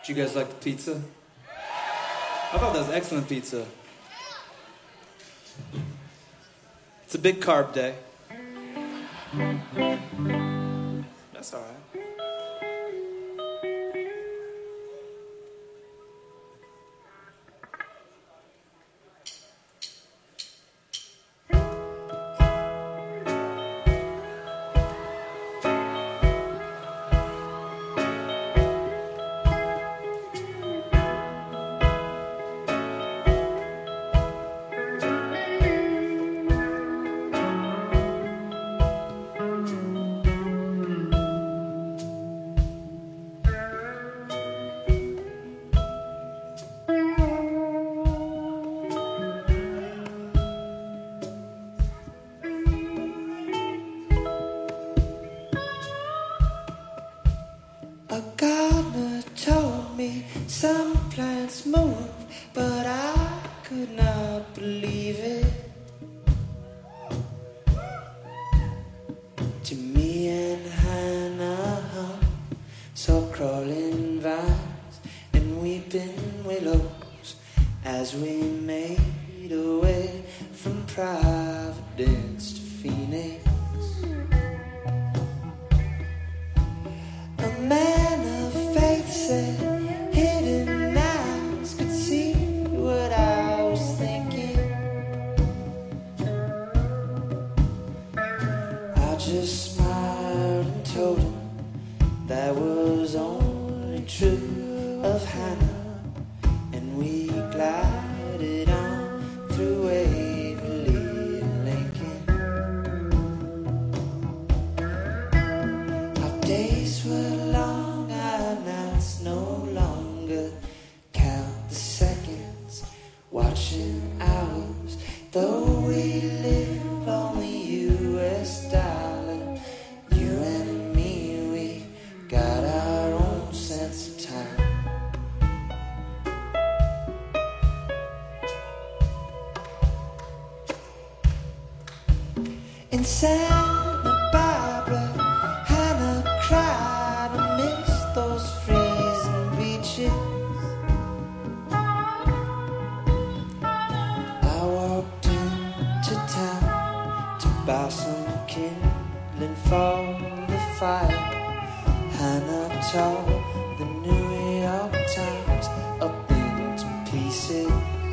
Did you guys like the pizza? I thought that was excellent pizza. It's a big carb day. That's all right. A gardener told me some plants move, but I could not believe it. To me and Hannah hung, saw crawling vines and weeping willows as we made our way from Providence to Phoenix. A man of faith said hidden eyes could see what I was thinking. I just smiled and told him that was only true of Hannah, and we glided on through Waverly and Lincoln. Our days were long, our nights no longer. Count the seconds, watching hours, though we live on the US dollar. You and me, we got our own sense of time. In Santa Barbara, Hannah cried and missed those freezing beaches. I walked into town to buy some kindling for the fire. Hannah tore the New York Times up into pieces.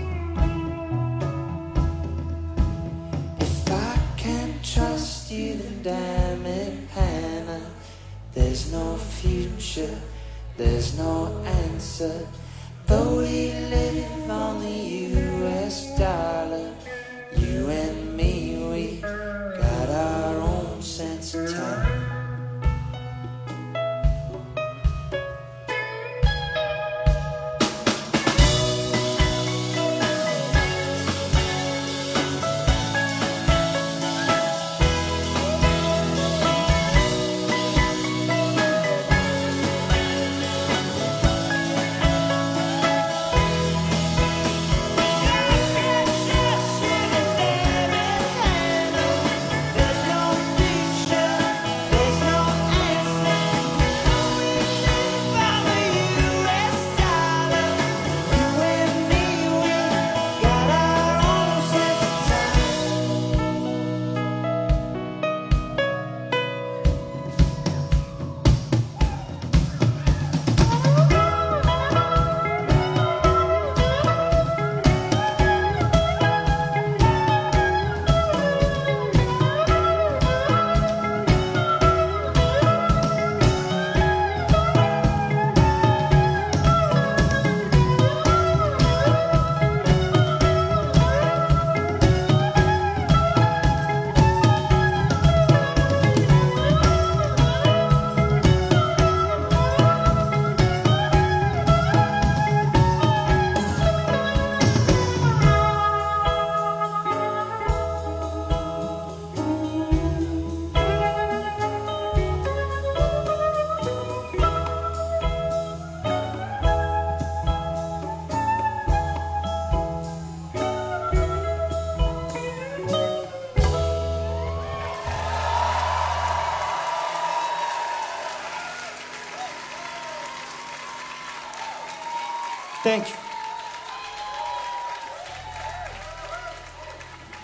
If I can't trust you, then damn it, Hannah. There's no future, there's no answer. Though we live on the US dollar, you and me, we got our own sense of time. There's no future, Thank you.